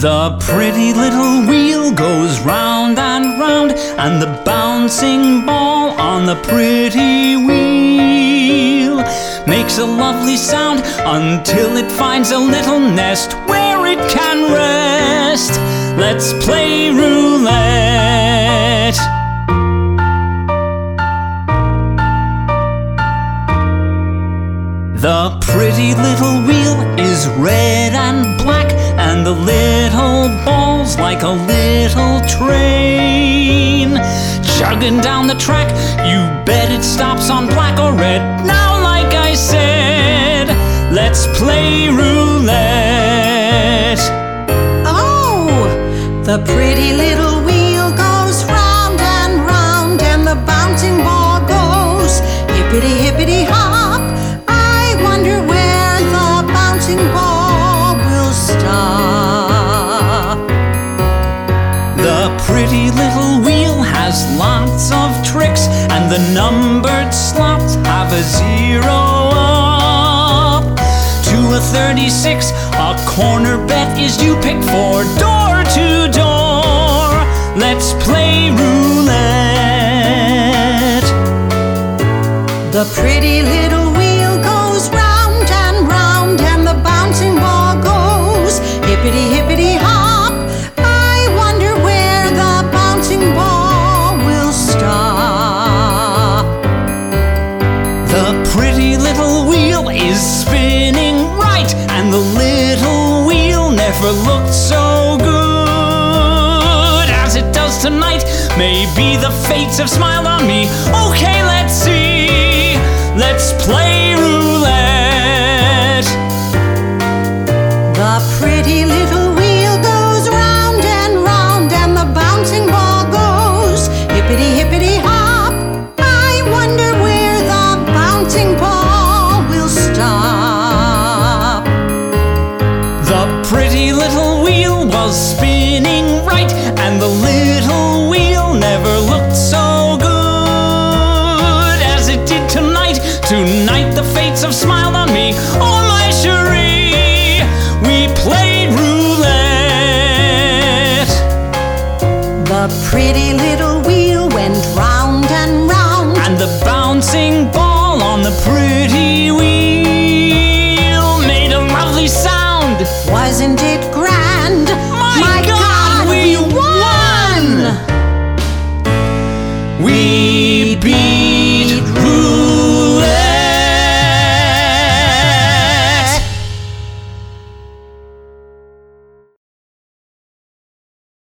The pretty little wheel goes round and round, and the bouncing ball on the pretty wheel makes a lovely sound until it finds a little nest where it can rest. Let's play roulette. The pretty little wheel is red and black, and the little ball's like a little train chugging down the track. You bet it stops on black or red. Now, like I said, let's play roulette. Oh, the pretty little wheel goes round and round, and the bouncing ball goes hippity hippity hop. I wonder where the bouncing ball will stop. The pretty little wheel has lots of tricks, and the numbered slots have a 0 up to a 36. A corner bet is you pick for door to door. Let's play roulette. The pretty little wheel goes round and round, and the bouncing ball goes hippity hippity hop. I wonder where the bouncing ball will stop. The pretty little wheel is spinning right, and the little wheel never looked so good as it does tonight. Maybe the fates have smiled on me. Okay, let's see. Let's play roulette. The pretty little wheel goes round and round, and the bouncing ball goes hippity hippity hop. I wonder where the bouncing ball will stop. The pretty little wheel was spinning right, and the little wheel never looked so good as it did tonight. Tonight the fates have smiled on me. Oh my cherie, we played roulette. The pretty little wheel went round and round, And the bouncing ball on the pretty